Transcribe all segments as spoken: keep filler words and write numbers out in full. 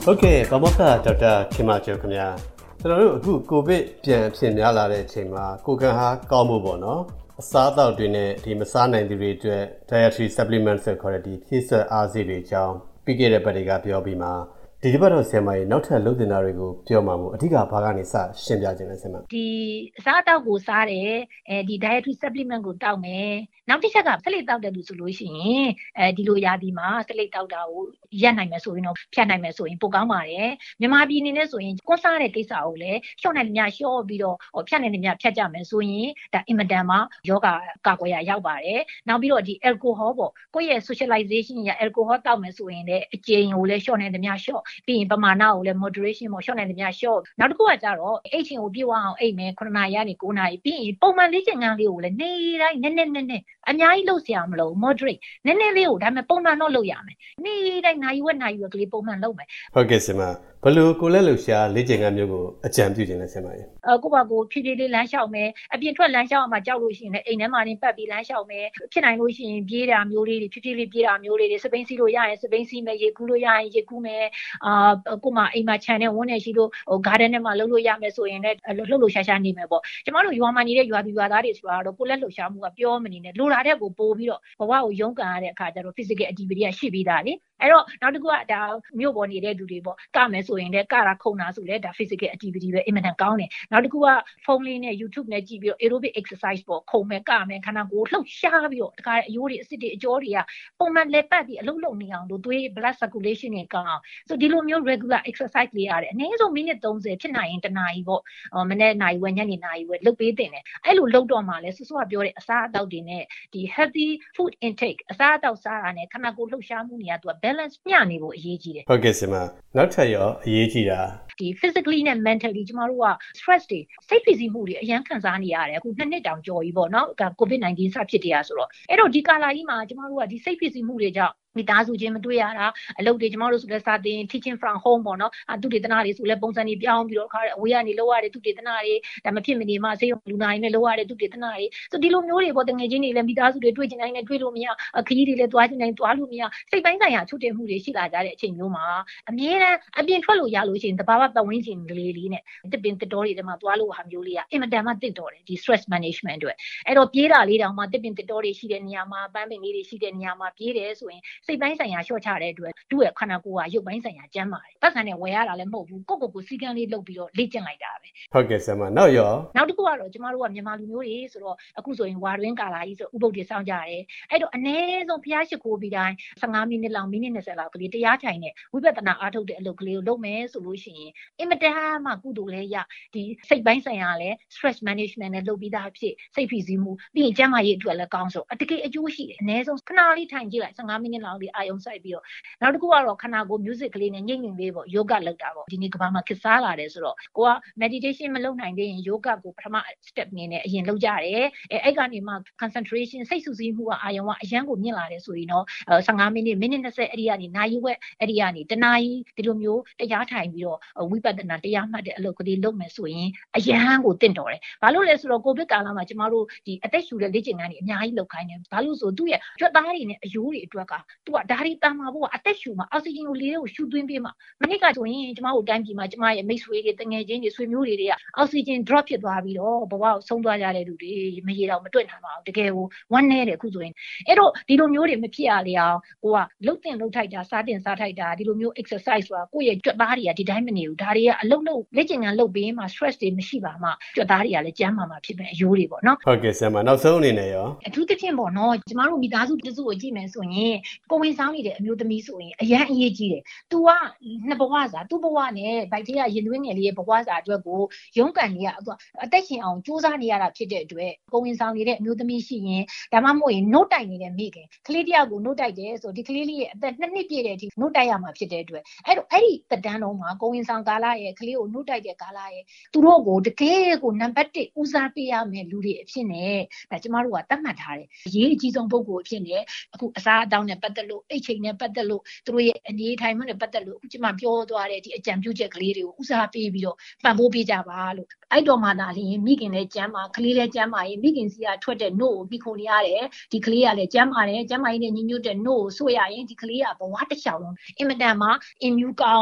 ဟုတ်ကဲ့ဗမောက္ခဒေါက်တာခင်မကျော်ခင်ဗျာကျွန်တော်တို့အခုကိုဗစ်ပြန်ဖြစ်များလာတဲ့အချိန်မှာကိုကံဟာကောင်းမှုပေါ့နော်အစားအသောက်တွေနဲ့ဒီမစားနိုင်သူတွေအတွက် dietary supplements ဆိုခေါ်တဲ့ဒီဖြည့်စွက်အားဆေးတွေအကြောင်းပြီးခဲ့တဲ့ပတ်တွေကပြောပြီးမှဒီဒီဘက်တော့ဆရာမကြီးနောက်ထပ်လုပ်တင်တာတွေကိုပြောမှာမို့အဓိကဘာကနေစရှင်းပြခြင်းလဲဆရာမဒီအစားအသောက်ကိုစားတယ်အဲဒီ dietary supplement ကိုတောက်မယ်နောက်တစ်ချက်ကဆက်လက်တောက်တယ်လို့ဆိုလို့ရှိရင်အဲဒီလိုရာသီမှာဆက်လက်တောက်တာကိုရပ်နိုင်မယ်ဆိုရင်တော့ဖြတ်နိုင်မယ်ဆိုရင်ပိုကောင်းပါတယ်မြန်မာပြည်အနေနဲ့ဆိုရင်ကွန်စားတဲ့ကိစ္စကိုလည်းရှော့နိုင်တယ်များရှော့ပြီးတော့ဖြတ်နိုင်တယ်များဖြတ်ကြမယ်ဆိုရင်ဒါအင်မတန်မှယောဂကာကွယ်ရရောက်ပါတယ်နောက်ပြီးတော့ဒီ alcohol ပေါ့ကိုယ့်ရဲ့ socialization ရ alcohol တောက်မယ်ဆိုရင်လည်းအကျဉ်းကိုလည်းရှော့နိုင်တယ်များရှော့ပြီးရင်ပမာဏကိုလည်း moderation ပေါ့ရှော့နိုင်တယ်များရှော့နောက်တစ်ခုကကြတော့အိတ်ချင်ကိုပြေဝအောင်အိတ်မယ်9နာရီကနေ9နာရီပြီးရင်ပုံမှန်လေ့ကျင့်ခန်းလေးကိုလည်းနေ့တိုင်းနည်းနည်းနည်းနည်းအများကြီးလုပ်စရာမလို moderate နည်းနည်းလေးကိုဒါပေမဲ့ပုံမှန်တော့လုပ်ရမယ်နေ့တိုင်းနိုင်ဝက်နိုင်ဝက်ကလေးပုံမှန်လုပ်မယ်ဟုတ်ကဲ့ဆရာမဘလို့ကိုလက်လှူရှာလေ့ကျင့်ခန်းမျိုးကိုအကြံပြုခြင်းလဲဆရာမကြီးအဲကိုပါကိုဖြည်းဖြည်းလေးလမ်းလျှောက်မယ်အပြင်ထွက်လမ်းလျှောက်အောင်ကြောက်လို့ရှိရင်လည်းအိမ်ထဲမှာနေပတ်ပြီးလမ်းလျှောက်မယ်ဖြစ်နိုင်လို့ရှိရင်ပြေးတာမျိုးလေးတွေဖြည်းဖြည်းလေးပြေးတာမျိုးလေးတွေစပိန်စီလို့ရရင်စပိန်စီမယ်ရေကူးလို့ရရင်ရေကူးမယ်အာကိုမအိမ်မှာခြံနဲ့ဝန်းနေရှိလို့ဟို garden ထဲမှာလှုပ်လို့ရမယ်ဆိုရင်လည်းလှုပ်လို့ရှာရှာနေမယ်ပေါ့ကျမတို့ရွာမှာနေတဲ့ရွာသူရွာသားတွေဆိုတာတော့ကိုလက်လှူရှာမှုကပြောမနေနဲ့လိုလာတဲ့ကိုပို့ပြီးတော့ဘဝကိုရုန်းကန်ရတဲ့အခါကျတော့ physical activity ကရှိပြီးသားလေအဲ့တော့နောက်တစ်ခုကဒါမြို့ပေါ်နေတဲ့လူတွေပေါ့ကမယ်ဆိုရင်လည်းကတာခုံတာဆိုလည်းဒါ physical activity ပဲအင်မတန်ကောင်းတယ်နောက်တစ်ခုကဖုန်းလေးနဲ့ YouTube နဲ့ကြည့်ပြီးတော့ aerobic exercise ပေါ့ခုံမယ်ကမယ်ခန္ဓာကိုယ်လှုပ်ရှားပြီးတော့တခါအယိုးတွေအစစ်တွေအကြောတွေကပုံမှန်လက်ပတ်ပြီးအလုပ်လုပ်နေအောင်လို့သွေး blood circulation တွေကောင်းအောင်ဆိုဒီလိုမျိုး regular exercise လေးရတယ်အနည်းဆုံးမိနစ်30ဖြစ်နိုင်ရင်တစ်နာရီပေါ့မနေ့နာရီဝက်ညနေနာရီဝက်လုပ်ပေးတင်တယ်အဲ့လိုလုပ်တော့မှလဲဆွဆွကပြောတဲ့အစားအသောက်တွေနဲ့ဒီ healthy food intake အစားအသောက်စားတာနဲ့ခန္ဓာကိုယ်လှုပ်ရှားမှုတွေကသူက balance မျှနေဖို့အရေးကြီးတယ်ဟုတ်ကဲ့ဆရာမနောက်ထပ်ရောအရေးကြီးတာဒီ physically နဲ့ mentally ကျမတို့က stress တွေစိတ်ဖိစီးမှုတွေအရန်ခံစားနေရတယ်အခုနှစ်နှစ်တောင်ကြော်ပြီပေါ့နော် covid nineteen စဖြစ်တရားဆိုတော့အဲ့တော့ဒီကာလကြီးမှာကျမတို့ကဒီစိတ်ဖိစီးမှုတွေကြောင့်မိသားစုချင်းမတွေ့ရတာအလုပ်တွေကျမတို့ဆိုလဲစာသင် teaching from home ပေါ့နော်အသူတေသနာတွေဆိုလဲပုံစံတွေပြောင်းပြီးတော့ခါအဝေးကနေလောက်ရတဲ့သူတေသနာတွေဒါမဖြစ်မနေမှဆေးရုံလူနာတွေနဲ့လောက်ရတဲ့သူတေသနာတွေဆိုဒီလိုမျိုးတွေပေါ့တငယ်ချင်းတွေလည်းမိသားစုတွေတွေ့ချင်တိုင်းနဲ့တွေ့လို့မရခရီးတွေလည်းသွားချင်တိုင်းသွားလို့မရစိတ်ပိုင်းဆိုင်ရာချုပ်တည်မှုတွေရှိလာကြတဲ့အချိန်မျိုးမှာအမြဲတမ်းအပြင်ထွက်လို့ရလို့ရှိရင်တဘာဝပတ်ဝန်းကျင်လေးလေးနဲ့တစ်ပင်တစ်တော်တွေထဲမှာသွားလို့ဟာမျိုးလေးကအင်မတန်မှတစ်တော်တယ်ဒီ stress management တွေအဲ့တော့ပြေးတာလေးတောင်မှတစ်ပင်တစ်တော်တွေရှိတဲ့နေရာမှာပန်းပင်လေးတွေရှိတဲ့နေရာမှာပြေးတယ်ဆိုရင်စိတ်ပိုင်းဆိုင်ရာရှော့ချတဲ့အတွက်သူ့ရဲ့ခန္ဓာကိုယ်ကရုပ်ပိုင်းဆိုင်ရာကျန်းမာတယ်ပတ်စံနဲ့ဝယ်ရတာလည်းမဟုတ်ဘူးကိုယ့်ကိုယ်ကိုစီကံလေးလုပ်ပြီးတော့လေ့ကျင့်လိုက်တာပဲဟုတ်ကဲ့ဆရာမနောက်ရောနောက်တစ်ခုကတော့ကျမတို့ကမြန်မာလူမျိုးတွေဆိုတော့အခုဆိုရင်ဝါတွင်းကာလာကြီးဆိုဥပုပ်တွေစောင့်ကြရတယ်အဲ့တော့အနည်းဆုံးဖျားရှိခိုးပြီးတိုင်း15မိနစ်လောက်မိနစ်20လောက်ကလေးတရားထိုင်နဲ့ဝိပဿနာအားထုတ်တဲ့အလုပ်ကလေးကိုလုပ်မယ်ဆိုလို့ရှိရင်အင်မတန်မှကုသိုလ်လေးရဒီစိတ်ပိုင်းဆိုင်ရာလည်း stress management နဲ့လုပ်ပြီးသားဖြစ်စိတ်ဖိစီးမှုပြီးရင်ကျန်းမာရေးအတွက်လည်းကောင်းဆိုအတကယ်အကျိုးရှိတယ်အနည်းဆုံးခဏလေးထိုင်ကြည့်လိုက်15မိနစ်လောက်လေးအာရုံစိုက်ပြီးတော့နောက်တစ်ခုကတော့ခန္ဓာကိုယ် music ကလေးနဲ့ညိမ့်ညိမ့်လေးပေါ့ yoga လုပ်တာပေါ့ဒီနေ့ကဘာမှခက်စားလာတယ်ဆိုတော့ကိုက meditation မလုပ်နိုင်သေးရင် yoga ကိုပထမ step အနေနဲ့အရင်လုပ်ကြတယ်အဲအဲ့ကနေမှ concentration စိတ်စုစည်းမှုကအာရုံကအရန်ကိုမြင့်လာတယ်ဆိုရင်တော့15မိနစ်မိနစ်20အဲ့ဒီကနေနာရီဝက်အဲ့ဒီကနေတနာရီဒီလိုမျိုးတရားထိုင်ပြီးတော့ဝိပဿနာတရားမှတ်တဲ့အလုပ်ကလေးလုပ်မယ်ဆိုရင်အရန်ကိုတင့်တော်တယ်ဘာလို့လဲဆိုတော့ကိုဗစ်ကာလမှာကျမတို့ဒီအသက်ရှူတဲ့လေ့ကျင့်ခန်းတွေအများကြီးလုပ်ခိုင်းတယ်ဘာလို့ဆိုသူ့ရဲ့ကြွက်သားတွေနဲ့အယိုးတွေအတွက်ကသူကဒါတွေတန်မှာဖို့ကအသက်ရှူမှာအောက်ဆီဂျင်ကိုလေကိုရှူသွင်းပေးမှာမနစ်ကဆိုရင်ကျမတို့တိုင်းပြည်မှာကျမရဲ့မိတ်ဆွေတွေတငယ်ချင်းတွေဆွေမျိုးတွေတွေကအောက်ဆီဂျင် drop ဖြစ်သွားပြီးတော့ဘဝကိုဆုံးသွားကြတဲ့လူတွေမရေတော့မတွေ့နိုင်ပါဘူးတကယ်ကိုဝမ်းနည်းတယ်ခုဆိုရင်အဲ့တော့ဒီလိုမျိုးတွေမဖြစ်ရလေအောင်ကိုကလှုပ်တင်လှုပ်ထိုက်တာစားတင်စားထိုက်တာဒီလိုမျိုး exercise ဆိုတာကိုယ့်ရဲ့ကြွက်သားတွေကဒီတိုင်းမနေဘူးဒါတွေကအလုပ်လုပ်လက်ကျင်ကလှုပ်ပေးမှ stress တွေမရှိပါမှကြွက်သားတွေကလည်းကျန်းမာမှာဖြစ်မယ်အယိုးတွေပေါ့နော်ဟုတ်ကဲ့ဆရာမနောက်ဆုံးအနေနဲ့ရောအထူးသဖြင့်ပေါ့နော်ကျမတို့မိသားစုတစုကိုကြည့်မယ်ဆိုရင်ကိုဝင်ဆောင်နေတဲ့အမျိုးသမီးဆိုရင်အရန်အရေးကြီးတယ်။ तू ကနှစ်ဘဝစာသူ့ဘဝနဲ့ဗိုက်ထဲကရင်သွေးငယ်လေးရဲ့ဘဝစာအတွက်ကိုရုန်းကန်နေရအသက်ရှင်အောင်စူးစမ်းနေရတာဖြစ်တဲ့အတွက်ကိုဝင်ဆောင်နေတဲ့အမျိုးသမီးရှိရင်ဒါမှမဟုတ်ရင်နှုတ်တိုက်နေတဲ့မိခင်ကလေးတယောက်ကိုနှုတ်တိုက်တယ်ဆိုဒီကလေးလေးရဲ့အသက်နှစ်နှစ်ပြည့်တဲ့အထိနှုတ်တိုက်ရမှာဖြစ်တဲ့အတွက်အဲ့တော့အဲ့ဒီသက်တမ်းလုံးမှာကိုဝင်ဆောင်ကာလရဲ့ကလေးကိုနှုတ်တိုက်တဲ့ကာလရဲ့သူတို့ကိုတကယ်ကိုနံပါတ်တစ်ဦးစားပေးရမယ်လူတွေအဖြစ်နဲ့ဒါကျမတို့ကသတ်မှတ်ထားတယ်အရေးအကြီးဆုံးပုဂ္ဂိုလ်အဖြစ်နဲ့အခုအစားအသောက်နဲ့ပတ်သက်လို့အိတ်ချိန်နဲ့ပတ်သက်လို့သူတို့ရဲ့အနေထိုင်မှုနဲ့ပတ်သက်လို့အခုကျမပြောသွားတဲ့ဒီအကြံပြုချက်ကလေးတွေကိုဦးစားပေးပြီးတော့ပံ့ပိုးပေးကြပါလို့အဲ့တော်မှသာလျှင်မိခင်လည်းကျမ်းမာကလေးလည်းကျမ်းမာရင်မိခင်စီကထွက်တဲ့နှုတ်ကိုပြီးခုန်နေရတယ်ဒီကလေးကလည်းကျမ်းမာတယ်ကျမ်းမာရင်လည်းညီညွတ်တဲ့နှုတ်ကိုဆွရရင်ဒီကလေးကဘဝတစ်လျှောက်လုံးအင်မတန်မှ immune ကောင်းပြီးတော့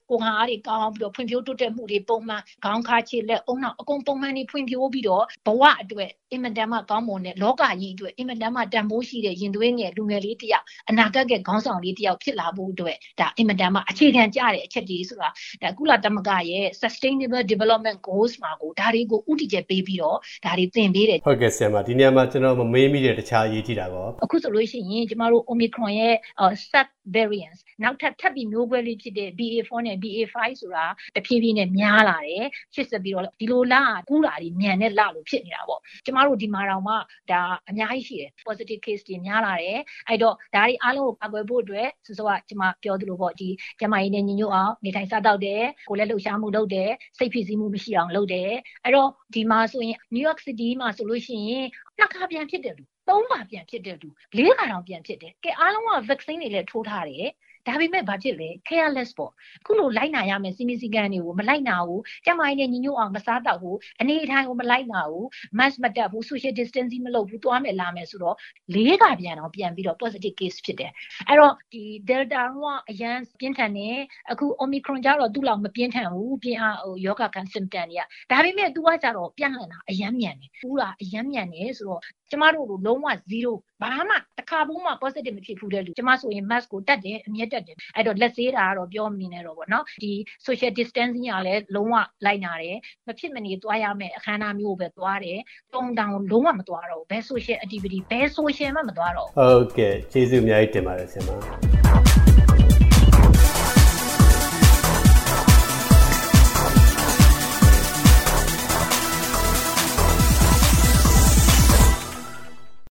ကိုယ်ဟာအားတွေကောင်းပြီးတော့ဖွံ့ဖြိုးတိုးတက်မှုတွေပုံမှန်ခေါင်းခါချစ်လက်အုံနောက်အကုန်ပုံမှန်နေဖွံ့ဖြိုးပြီးတော့ဘဝအတွက်အင်မတန်မှကောင်းမွန်တဲ့လောကကြီးအတွက်အင်မတန်မှတန်ဖိုးရှိတဲ့ရင်သွေးငယ်လူငယ်လေးတစ်ယောက်အနာဂတ်ကခေါင်းဆောင်လေးတစ်ယောက်ဖြစ်လာဖို့အတွက်ဒါအင်မတန်မှအခြေခံကျတဲ့အချက်တွေဆိုတာဒါကုလသမဂ္ဂရဲ့ Sustainable Development Goals မှာကိုဒါတွေကိုဥတီချက်ပေးပြီးတော့ဒါတွေသင်ပေးတယ်ဟုတ်ကဲ့ဆရာမဒီနေရာမှာကျွန်တော်မမေးမိတဲ့တခြားအရေးကြီးတာကောအခုဆိုလို့ရှိရင်ကျမတို့ Omicron ရဲ့ sub variants နောက်ထပ်ထပ်ပြီးမျိုးကွဲလေးဖြစ်တဲ့ B A four နဲ့ B A five ဆိုတာတဖြည်းဖြည်းနဲ့များလာတယ်ဖြစ်စပြီးတော့ဒီလိုလားကူးလာပြီးမြန်နဲ့လာလို့ဖြစ်နေတာပေါ့ကျမတို့ဒီမှာတော့မှဒါအများကြီးရှိတယ် positive case တွေများလာတယ်အဲ့တော့ဒါတွေအားလုံးကိုအကွယ်ဖို့အတွက်ဆိုတော့ကျမပြောသလိုပေါ့ဒီကျမကြီးနဲ့ညီညွတ်အောင်နေထိုင်စားတောက်တယ်ကိုယ်လည်းလှုပ်ရှားမှုလုပ်တယ်စိတ်ဖိစီးမှုမရှိအောင်လုပ်တယ်အဲ့တော့ဒီမှာဆိုရင် New York City မှာဆိုလို့ရှိရင်နှစ်ခါပြန်ဖြစ်တယ်လူသုံးခါပြန်ဖြစ်တယ်လူလေးခါတော့ပြန်ဖြစ်တယ်ကဲအားလုံးက vaccine တွေလည်းထိုးထားတယ်ဒါပေမဲ့ဘာဖြစ်လဲ careless ပေါ့ခုလိုလိုက်နာရမယ်စီမီစီကန်တွေကိုမလိုက်နာဘူးကျမကြီးနဲ့ညီညွတ်အောင်မစားတော့ဘူးအနေအထိုင်ကိုမလိုက်နာဘူး mask မတက်ဘူး social distancing မလုပ်ဘူးသွားမယ်လာမယ်ဆိုတော့လေးခါပြန်တော့ပြန်ပြီးတော့ positive case ဖြစ်တယ်အဲ့တော့ဒီ delta ကအရန်ပြင်းထန်နေအခု omicron ကျတော့သူ့လောက်မပြင်းထန်ဘူးပြင်းအားဟိုယောဂခံ symptom တွေကဒါပေမဲ့ तू ကကျတော့ပြန့်လှန်တာအရန်မြန်တယ်ဘူးလားအရန်မြန်တယ်ဆိုတော့ကျမတို့လိုလုံးဝ zero ဘာမှတစ်ခါဘူးမှ positive မဖြစ်ဘူးတဲ့လူကျမဆိုရင် mask ကိုတက်တယ်အမြဲတက်တယ်အဲ့တော့လက်ဆေးတာကတော့ပြောမနေနဲ့တော့ဗောနော်ဒီ social distancing ကလည်းလုံးဝလိုက်နာတယ်မဖြစ်မနေသွားရမယ်အခမ်းအနားမျိုးပဲသွားတယ်တုံတောင်လုံးဝမသွားတော့ဘူးဘယ် social activity ဘယ် social မှမသွားတော့ဟုတ်ကဲ့ကျေးဇူးအများကြီးတင်ပါတယ်ဆရာမ